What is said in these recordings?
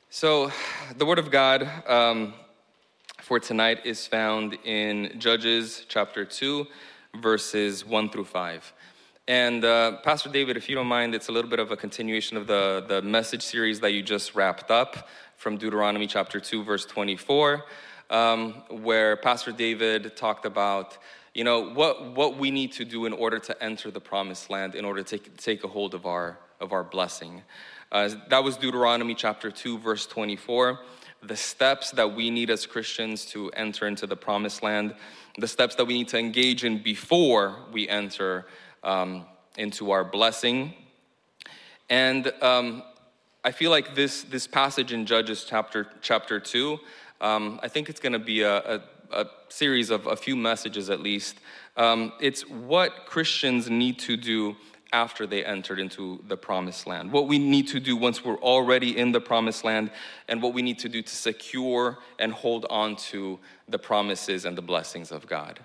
So, the Word of God for tonight is found in Judges chapter 2, verses 1 through 5. And Pastor David, if you don't mind, it's a little bit of a continuation of the message series that you just wrapped up from Deuteronomy chapter 2, verse 24, where Pastor David talked about, what we need to do in order to enter the promised land, in order to take a hold of our blessing. That was Deuteronomy chapter 2, verse 24. The steps that we need as Christians to enter into the promised land, the steps that we need to engage in before we enter into our blessing. And I feel like this passage in Judges chapter 2, I think it's going to be a series of a few messages at least. It's what Christians need to do after they entered into the promised land. What we need to do once we're already in the promised land, and what we need to do to secure and hold on to the promises and the blessings of God.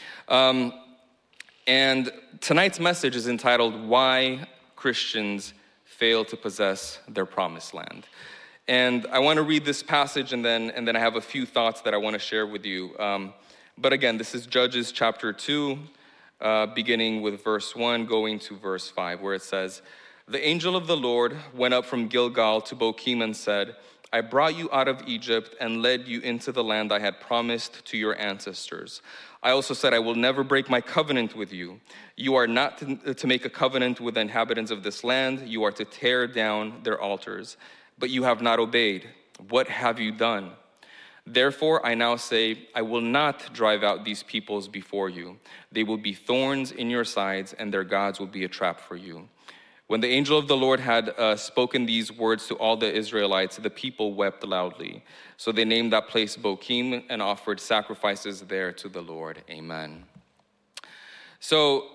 And tonight's message is entitled, Why Christians Fail to Possess Their Promised Land. And I want to read this passage, and then I have a few thoughts that I want to share with you. But again, this is Judges chapter 2, beginning with verse 1, going to verse 5, where it says, "The angel of the Lord went up from Gilgal to Bochim and said, I brought you out of Egypt and led you into the land I had promised to your ancestors. I also said, I will never break my covenant with you. You are not to make a covenant with the inhabitants of this land. You are to tear down their altars. But you have not obeyed. What have you done? Therefore, I now say, I will not drive out these peoples before you. They will be thorns in your sides, and their gods will be a trap for you." When the angel of the Lord had spoken these words to all the Israelites, the people wept loudly. So they named that place Bochim and offered sacrifices there to the Lord. Amen. So,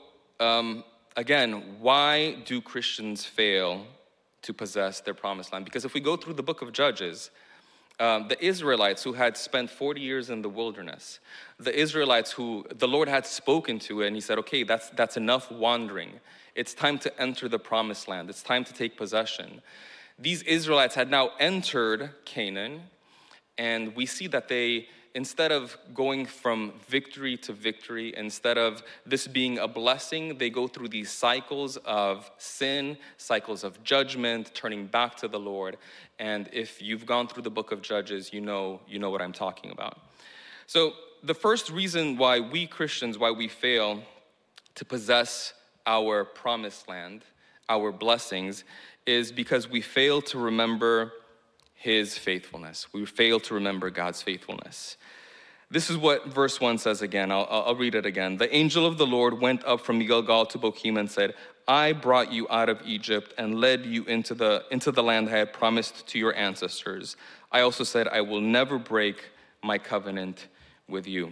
again, why do Christians fail to possess their promised land? Because if we go through the book of Judges, the Israelites who had spent 40 years in the wilderness, the Israelites who the Lord had spoken to, and he said, okay, that's enough wandering. It's time to enter the promised land. It's time to take possession. These Israelites had now entered Canaan, and we see that they, instead of going from victory to victory, instead of this being a blessing, they go through these cycles of sin, cycles of judgment, turning back to the Lord. And if you've gone through the book of Judges, you know what I'm talking about. So the first reason why we Christians, why we fail to possess our promised land, our blessings, is because we fail to remember his faithfulness. We fail to remember God's faithfulness. This is what verse 1 says again. I'll read it again. "The angel of the Lord went up from Gilgal to Bochim and said, I brought you out of Egypt and led you into the land I had promised to your ancestors. I also said, I will never break my covenant with you."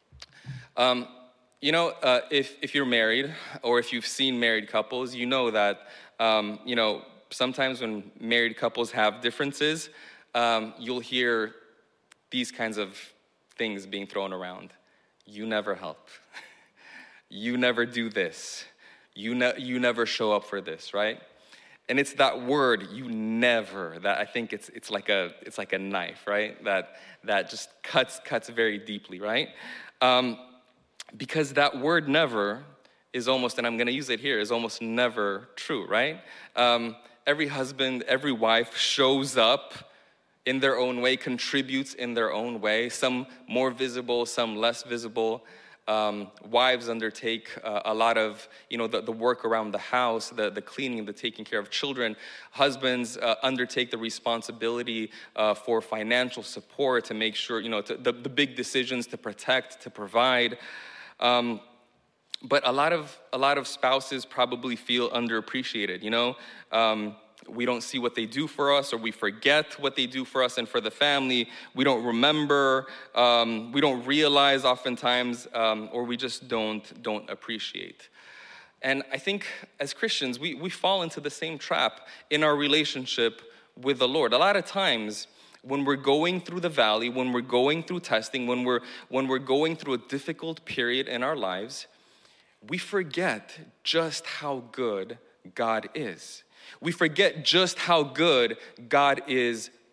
If you're married, or if you've seen married couples, you know that, sometimes when married couples have differences, you'll hear these kinds of things being thrown around. You never help. You never do this. You never show up for this, right? And it's that word, you never, that I think it's like a knife, right? That just cuts very deeply, right? Because that word never is almost, and I'm going to use it here, is almost never true, right? Every husband, every wife shows up in their own way, contributes in their own way, some more visible, some less visible. Wives undertake a lot of, the work around the house, the cleaning, the taking care of children. Husbands undertake the responsibility for financial support to make sure, the big decisions to protect, to provide. But a lot of spouses probably feel underappreciated, we don't see what they do for us, or we forget what they do for us and for the family. We don't remember, we don't realize oftentimes, or we just don't appreciate. And I think as Christians, we fall into the same trap in our relationship with the Lord. A lot of times, when we're going through the valley, when we're going through testing, when we're going through a difficult period in our lives, we forget just how good God is. We forget just how good God is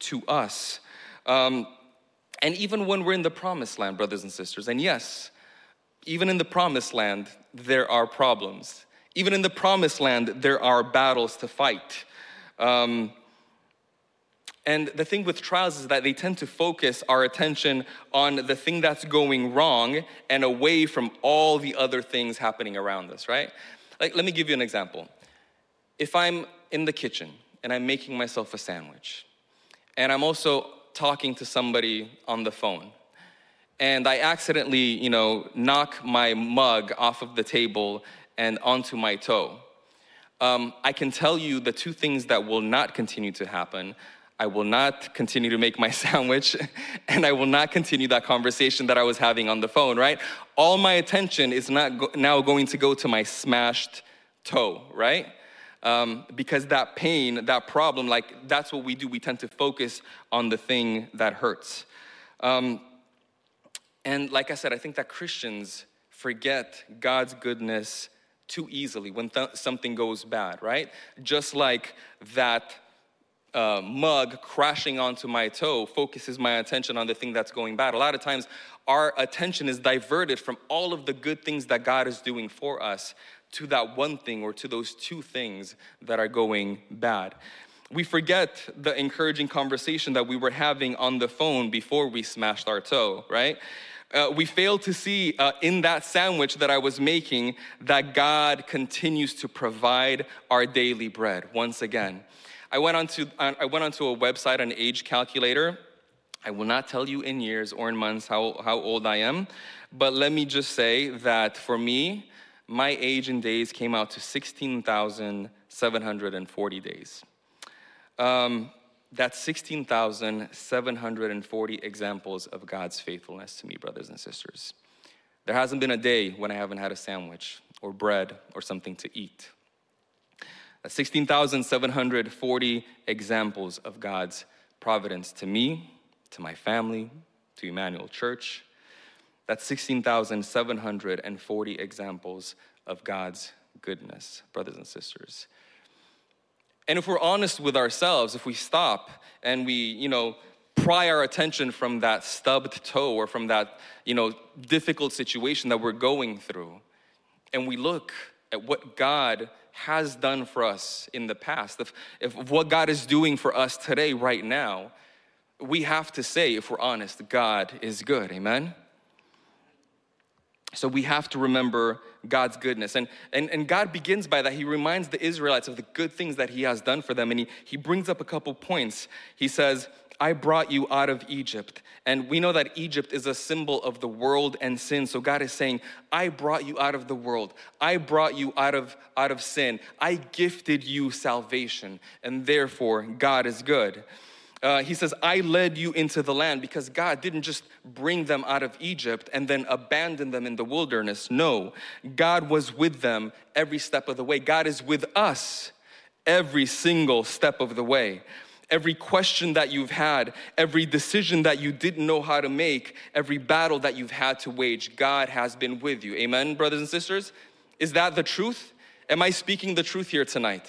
to us. And even when we're in the promised land, brothers and sisters, and yes, even in the promised land, there are problems. Even in the promised land, there are battles to fight. And the thing with trials is that they tend to focus our attention on the thing that's going wrong and away from all the other things happening around us, right? Like, let me give you an example. If I'm in the kitchen and I'm making myself a sandwich, and I'm also talking to somebody on the phone, and I accidentally, knock my mug off of the table and onto my toe, I can tell you the two things that will not continue to happen. I will not continue to make my sandwich, and I will not continue that conversation that I was having on the phone, right? All my attention is not now going to go to my smashed toe, right? Because that pain, that problem, that's what we do. We tend to focus on the thing that hurts. And like I said, I think that Christians forget God's goodness too easily when something goes bad, right? Just like that mug crashing onto my toe focuses my attention on the thing that's going bad. A lot of times, our attention is diverted from all of the good things that God is doing for us to that one thing or to those two things that are going bad. We forget the encouraging conversation that we were having on the phone before we smashed our toe, right? We fail to see in that sandwich that I was making that God continues to provide our daily bread once again. I went onto a website, an age calculator. I will not tell you in years or in months how old I am, but let me just say that for me, my age in days came out to 16,740 days. That's 16,740 examples of God's faithfulness to me, brothers and sisters. There hasn't been a day when I haven't had a sandwich or bread or something to eat. That's 16,740 examples of God's providence to me, to my family, to Emmanuel Church. That's 16,740 examples of God's goodness, brothers and sisters. And if we're honest with ourselves, if we stop and we, pry our attention from that stubbed toe or from that, difficult situation that we're going through, and we look at what God has done for us in the past, if what God is doing for us today, right now, we have to say, if we're honest, God is good, amen? So we have to remember God's goodness. And God begins by that. He reminds the Israelites of the good things that he has done for them. And he brings up a couple points. He says, I brought you out of Egypt. And we know that Egypt is a symbol of the world and sin. So God is saying, I brought you out of the world. I brought you out of sin. I gifted you salvation. And therefore, God is good. He says, I led you into the land, because God didn't just bring them out of Egypt and then abandon them in the wilderness. No, God was with them every step of the way. God is with us every single step of the way. Every question that you've had, every decision that you didn't know how to make, every battle that you've had to wage, God has been with you. Amen, brothers and sisters? Is that the truth? Am I speaking the truth here tonight?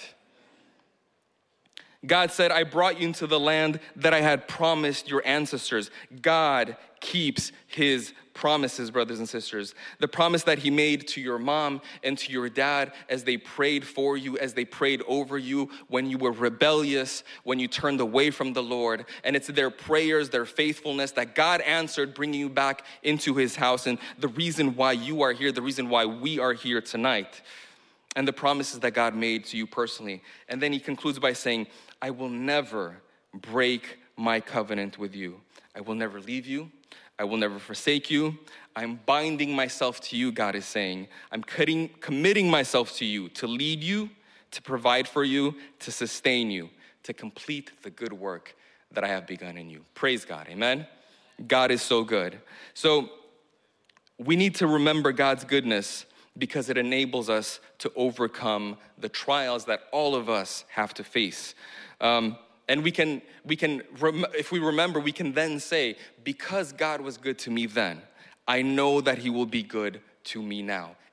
God said, I brought you into the land that I had promised your ancestors. God keeps his promises, brothers and sisters. The promise that he made to your mom and to your dad as they prayed for you, as they prayed over you when you were rebellious, when you turned away from the Lord. And it's their prayers, their faithfulness that God answered, bringing you back into his house. And the reason why you are here, the reason why we are here tonight. And the promises that God made to you personally. And then he concludes by saying, I will never break my covenant with you. I will never leave you. I will never forsake you. I'm binding myself to you, God is saying. I'm committing myself to you, to lead you, to provide for you, to sustain you, to complete the good work that I have begun in you. Praise God, amen? God is so good. So we need to remember God's goodness, because it enables us to overcome the trials that all of us have to face. And if we remember, we can then say, because God was good to me then, I know that he will be good to me now.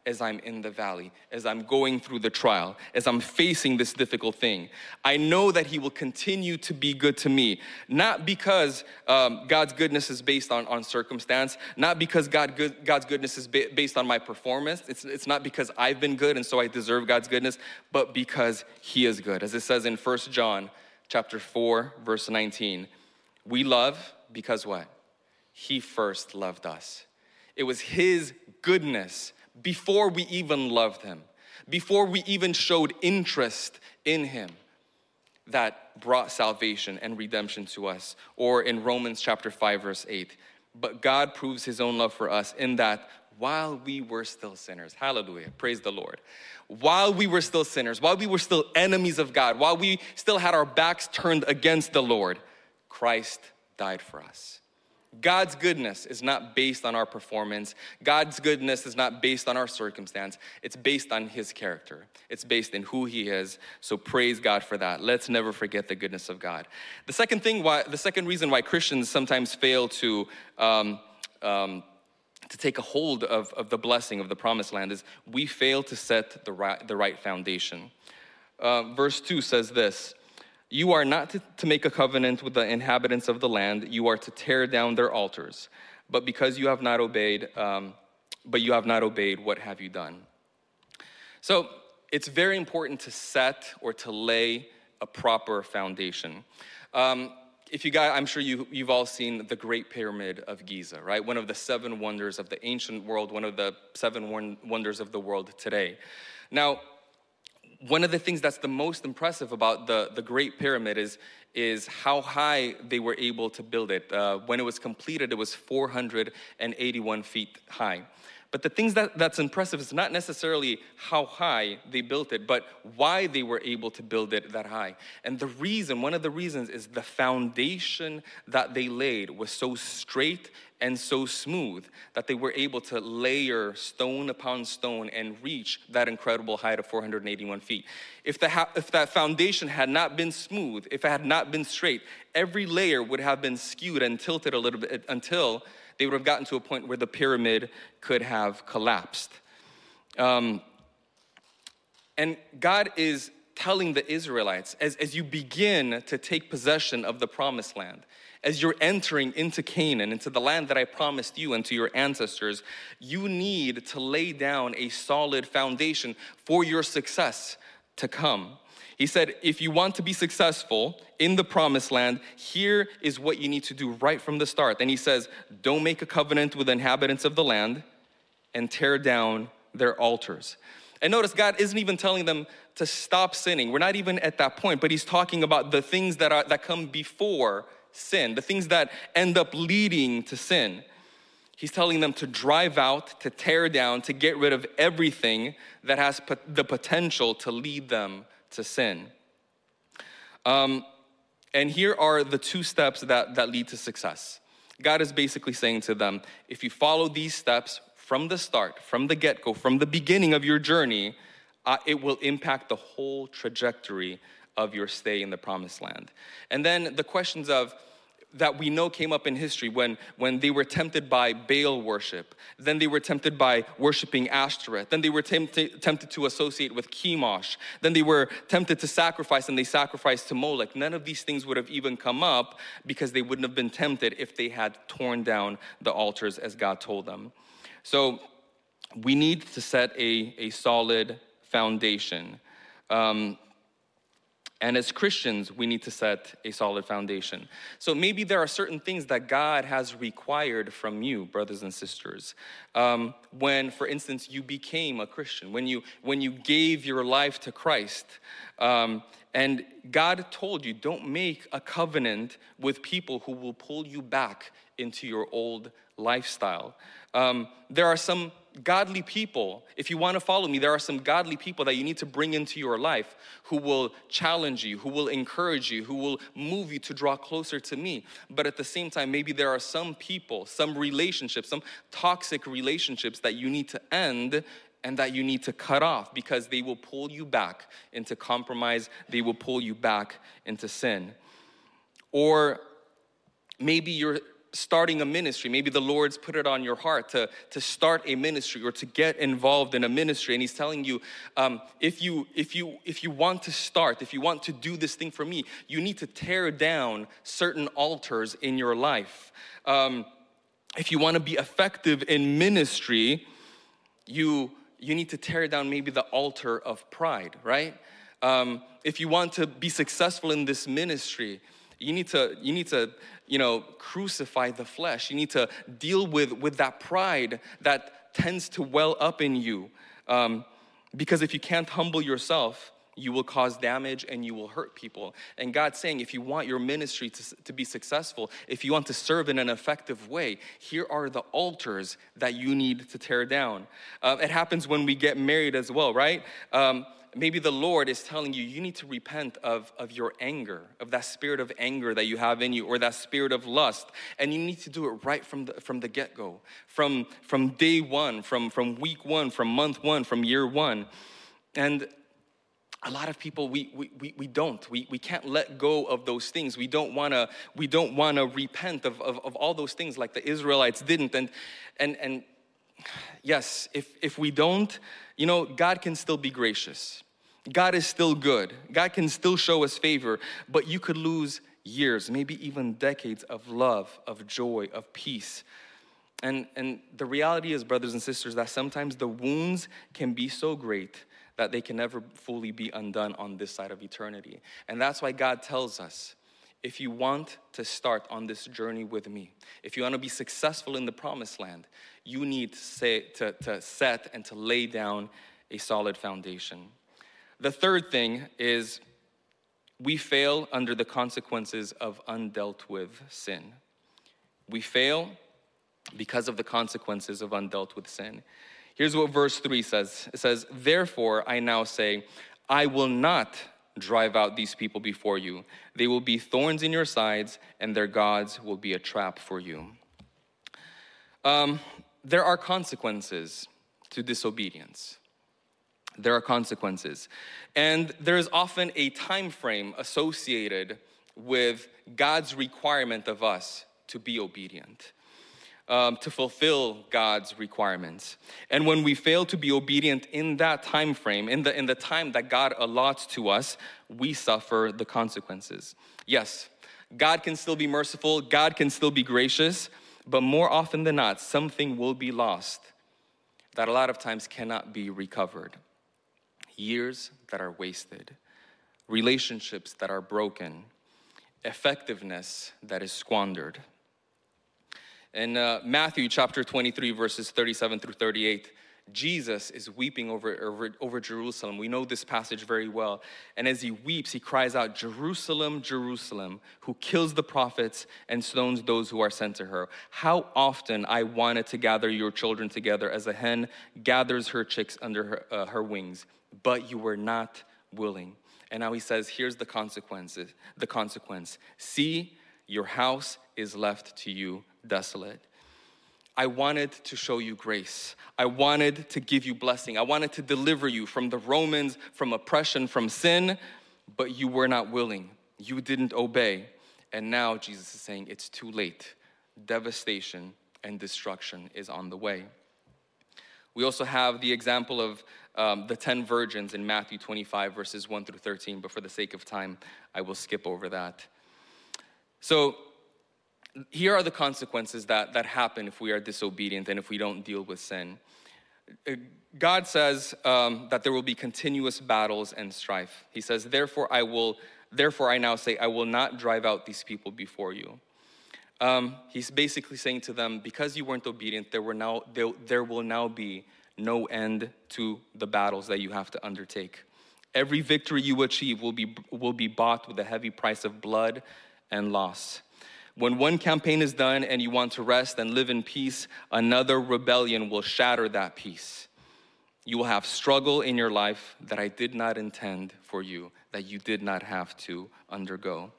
as I'm in the valley, as I'm going through the trial, as I'm facing this difficult thing. I know that he will continue to be good to me, not because God's goodness is based on circumstance, not because God's goodness is based on my performance. It's not because I've been good and so I deserve God's goodness, but because he is good. As it says in 1 John chapter 4, verse 19, we love because what? He first loved us. It was his goodness before we even loved him, before we even showed interest in him, that brought salvation and redemption to us. Or in Romans chapter 5, verse 8, but God proves his own love for us in that while we were still sinners, hallelujah, praise the Lord. While we were still sinners, while we were still enemies of God, while we still had our backs turned against the Lord, Christ died for us. God's goodness is not based on our performance. God's goodness is not based on our circumstance. It's based on his character. It's based in who he is. So praise God for that. Let's never forget the goodness of God. The second reason why Christians sometimes fail to take a hold of the blessing of the promised land is we fail to set the right foundation. Verse 2 says this, you are not to make a covenant with the inhabitants of the land. You are to tear down their altars. But because you have not obeyed, what have you done? So it's very important to set or to lay a proper foundation. If you guys, I'm sure you've all seen the Great Pyramid of Giza, right? One of the 7 wonders of the ancient world, one of the 7 wonders of the world today. Now, one of the things that's the most impressive about the Great Pyramid is how high they were able to build it. When it was completed, it was 481 feet high. But the things that's impressive is not necessarily how high they built it, but why they were able to build it that high. And one of the reasons is the foundation that they laid was so straight and so smooth that they were able to layer stone upon stone and reach that incredible height of 481 feet. If that foundation had not been smooth, if it had not been straight, every layer would have been skewed and tilted a little bit until they would have gotten to a point where the pyramid could have collapsed. And God is telling the Israelites, as you begin to take possession of the promised land, as you're entering into Canaan, into the land that I promised you and to your ancestors, you need to lay down a solid foundation for your success to come. He said, if you want to be successful in the promised land, here is what you need to do right from the start. And he says, don't make a covenant with the inhabitants of the land and tear down their altars. And notice God isn't even telling them to stop sinning. We're not even at that point, but he's talking about the things that come before sin, the things that end up leading to sin. He's telling them to drive out, to tear down, to get rid of everything that has the potential to lead them to sin. And here are the 2 steps that lead to success. God is basically saying to them, if you follow these steps from the start, from the get-go, from the beginning of your journey, it will impact the whole trajectory of your stay in the promised land. And then the questions that we know came up in history when they were tempted by Baal worship. Then they were tempted by worshiping Ashtoreth. Then they were tempted to associate with Chemosh. Then they were tempted to sacrifice, and they sacrificed to Molech. None of these things would have even come up because they wouldn't have been tempted if they had torn down the altars as God told them. So we need to set a solid foundation. And as Christians, we need to set a solid foundation. So maybe there are certain things that God has required from you, brothers and sisters. When, for instance, you became a Christian, when you gave your life to Christ, and God told you, don't make a covenant with people who will pull you back into your old lifestyle. There are some godly people, if you want to follow me, there are some godly people that you need to bring into your life who will challenge you, who will encourage you, who will move you to draw closer to me. But at the same time, maybe there are some people, some relationships, some toxic relationships that you need to end and that you need to cut off because they will pull you back into compromise. They will pull you back into sin. Or maybe you're starting a ministry. Maybe the Lord's put it on your heart to start a ministry or to get involved in a ministry. And he's telling you, if you want to start, if you want to do this thing for me, you need to tear down certain altars in your life. If you want to be effective in ministry, you need to tear down maybe the altar of pride, right? If you want to be successful in this ministry, you need to crucify the flesh. You need to deal with that pride that tends to well up in you. Because if you can't humble yourself, you will cause damage and you will hurt people. And God's saying, if you want your ministry to be successful, if you want to serve in an effective way, here are the altars that you need to tear down. It happens when we get married as well, right? Maybe the Lord is telling you, you need to repent of your anger, of that spirit of anger that you have in you, or that spirit of lust. And you need to do it right from the get-go, from day one, from week one, from month one, from year one. And a lot of people, we don't. We can't let go of those things. We don't want to repent of all those things like the Israelites didn't. And yes, if we don't, God can still be gracious. God is still good. God can still show us favor, but you could lose years, maybe even decades of love, of joy, of peace. And the reality is, brothers and sisters, that sometimes the wounds can be so great that they can never fully be undone on this side of eternity. And that's why God tells us, if you want to start on this journey with me, if you want to be successful in the promised land, you need to set and to lay down a solid foundation. The third thing is we fail under the consequences of undealt with sin. We fail because of the consequences of undealt with sin. Here's what verse 3 says. It says, therefore I now say, I will not drive out these people before you. They will be thorns in your sides, and their gods will be a trap for you. There are consequences to disobedience. There are consequences. And there is often a time frame associated with God's requirement of us to be obedient, to fulfill God's requirements. And when we fail to be obedient in that time frame, in the time that God allots to us, we suffer the consequences. Yes, God can still be merciful, God can still be gracious, but more often than not, something will be lost that a lot of times cannot be recovered. Years that are wasted, relationships that are broken, effectiveness that is squandered. In Matthew chapter 23, verses 37 through 38, Jesus is weeping over Jerusalem. We know this passage very well. And as he weeps, he cries out, Jerusalem, Jerusalem, who kills the prophets and stones those who are sent to her. How often I wanted to gather your children together as a hen gathers her chicks under her wings, but you were not willing. And now he says, here's the consequence. See, your house is left to you desolate. I wanted to show you grace. I wanted to give you blessing. I wanted to deliver you from the Romans, from oppression, from sin, but you were not willing. You didn't obey. And now Jesus is saying it's too late. Devastation and destruction is on the way. We also have the example of the 10 virgins in Matthew 25, verses 1 through 13, but for the sake of time, I will skip over that. So here are the consequences that happen if we are disobedient and if we don't deal with sin. God says that there will be continuous battles and strife. He says, therefore I now say, I will not drive out these people before you. He's basically saying to them, because you weren't obedient, there will now be no end to the battles that you have to undertake. Every victory you achieve will be bought with a heavy price of blood and loss. When one campaign is done and you want to rest and live in peace, another rebellion will shatter that peace. You will have struggle in your life that I did not intend for you, that you did not have to undergo.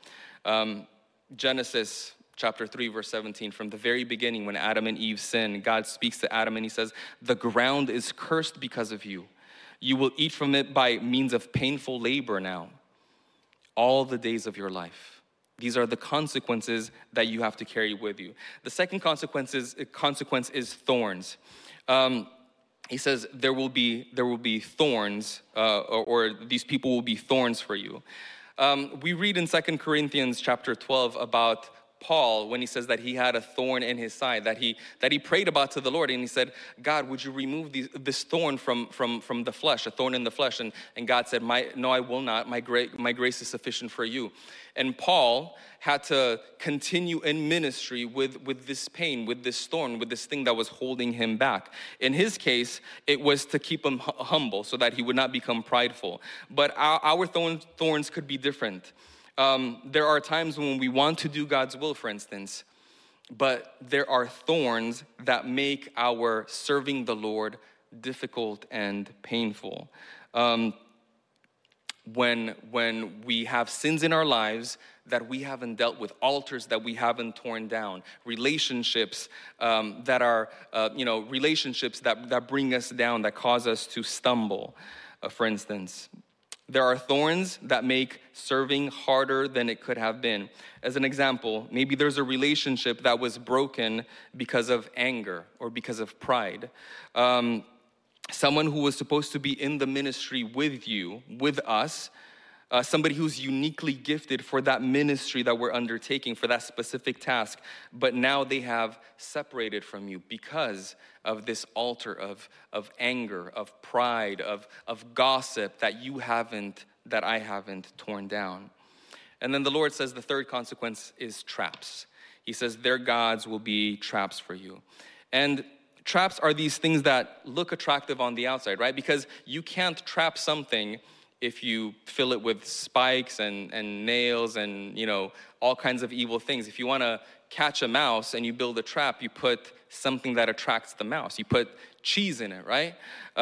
Genesis chapter 3, verse 17, from the very beginning when Adam and Eve sinned, God speaks to Adam and he says, the ground is cursed because of you. You will eat from it by means of painful labor now, all the days of your life. These are the consequences that you have to carry with you. The second consequence is thorns. He says there will be thorns, or these people will be thorns for you. We read in 2 Corinthians chapter 12 about Paul when he says that he had a thorn in his side, that he prayed about to the Lord, and he said, God, would you remove this thorn from the flesh, a thorn in the flesh? And God said, no, I will not. My grace is sufficient for you. And Paul had to continue in ministry with this pain, with this thorn, with this thing that was holding him back. In his case, it was to keep him humble so that he would not become prideful. But our thorns could be different. There are times when we want to do God's will, for instance, but there are thorns that make our serving the Lord difficult and painful. When we have sins in our lives that we haven't dealt with, altars that we haven't torn down, relationships that are, relationships that bring us down, that cause us to stumble, for instance. There are thorns that make serving harder than it could have been. As an example, maybe there's a relationship that was broken because of anger or because of pride. Someone who was supposed to be in the ministry with you, with us, somebody who's uniquely gifted for that ministry that we're undertaking, for that specific task, but now they have separated from you because of this altar of anger, of pride, of gossip that I haven't torn down. And then the Lord says the third consequence is traps. He says their gods will be traps for you. And traps are these things that look attractive on the outside, right? Because you can't trap something if you fill it with spikes and nails and, all kinds of evil things. If you want to catch a mouse and you build a trap, you put something that attracts the mouse. You put cheese in it, right?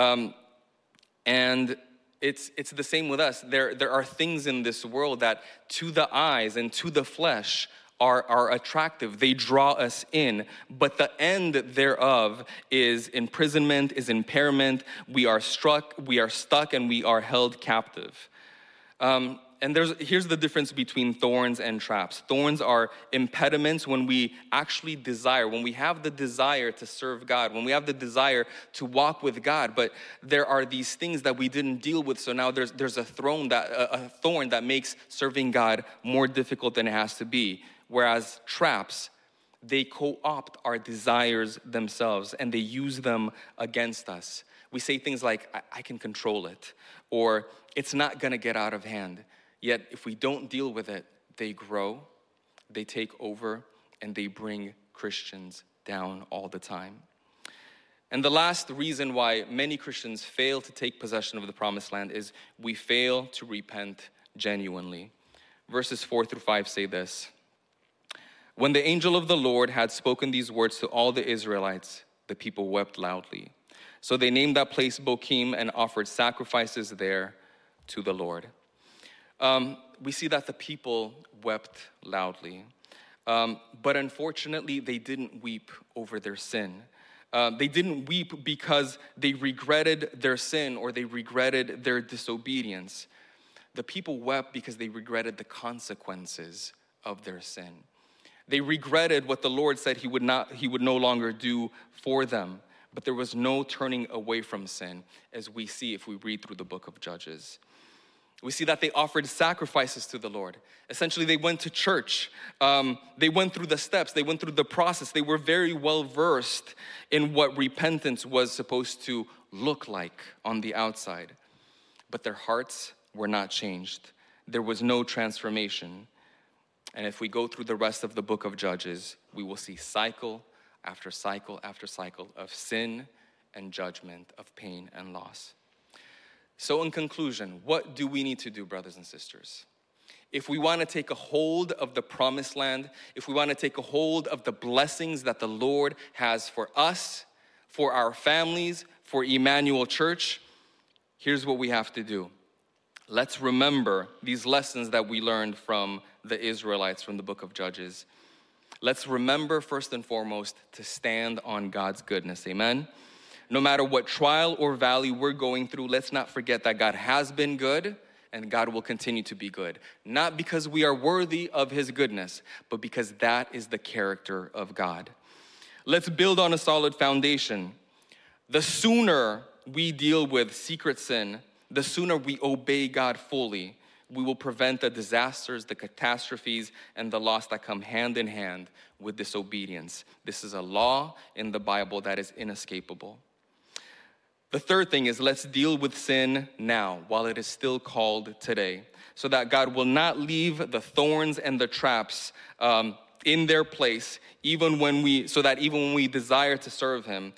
And it's the same with us. There are things in this world that to the eyes and to the flesh are attractive. They draw us in, but the end thereof is imprisonment, is impairment. We are stuck, and we are held captive. And here's the difference between thorns and traps. Thorns are impediments when we actually desire, when we have the desire to serve God, when we have the desire to walk with God, but there are these things that we didn't deal with, so now there's a thorn that makes serving God more difficult than it has to be. Whereas traps, they co-opt our desires themselves and they use them against us. We say things like, I can control it, or it's not gonna get out of hand. Yet if we don't deal with it, they grow, they take over, and they bring Christians down all the time. And the last reason why many Christians fail to take possession of the promised land is we fail to repent genuinely. Verses 4-5 say this. When the angel of the Lord had spoken these words to all the Israelites, the people wept loudly. So they named that place Bochim and offered sacrifices there to the Lord. We see that the people wept loudly. But unfortunately, they didn't weep over their sin. They didn't weep because they regretted their sin or they regretted their disobedience. The people wept because they regretted the consequences of their sin. They regretted what the Lord said he would no longer do for them. But there was no turning away from sin, as we see if we read through the book of Judges. We see that they offered sacrifices to the Lord. Essentially, they went to church. They went through the steps. They went through the process. They were very well versed in what repentance was supposed to look like on the outside. But their hearts were not changed. There was no transformation. And if we go through the rest of the book of Judges, we will see cycle after cycle after cycle of sin and judgment, of pain and loss. So in conclusion, what do we need to do, brothers and sisters? If we want to take a hold of the promised land, if we want to take a hold of the blessings that the Lord has for us, for our families, for Emmanuel Church, here's what we have to do. Let's remember these lessons that we learned from the Israelites from the book of Judges. Let's remember first and foremost to stand on God's goodness, amen? No matter what trial or valley we're going through, let's not forget that God has been good and God will continue to be good. Not because we are worthy of his goodness, but because that is the character of God. Let's build on a solid foundation. The sooner we deal with secret sin, the sooner we obey God fully, we will prevent the disasters, the catastrophes, and the loss that come hand in hand with disobedience. This is a law in the Bible that is inescapable. The third thing is, let's deal with sin now while it is still called today, so that God will not leave the thorns and the traps in their place, so that even when we desire to serve him,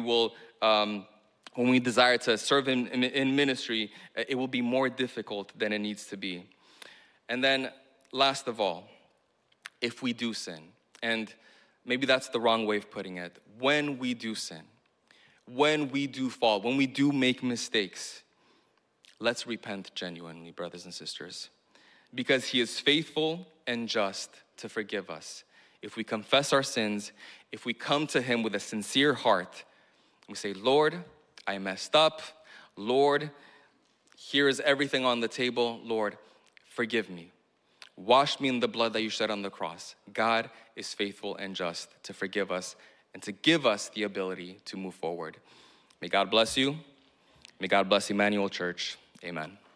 when we desire to serve him in ministry, it will be more difficult than it needs to be. And then last of all, if we do sin, and maybe that's the wrong way of putting it, when we do sin, when we do fall, when we do make mistakes, let's repent genuinely, brothers and sisters, because he is faithful and just to forgive us. If we confess our sins, if we come to him with a sincere heart, we say, Lord, I messed up. Lord, here is everything on the table. Lord, forgive me. Wash me in the blood that you shed on the cross. God is faithful and just to forgive us and to give us the ability to move forward. May God bless you. May God bless Emmanuel Church. Amen.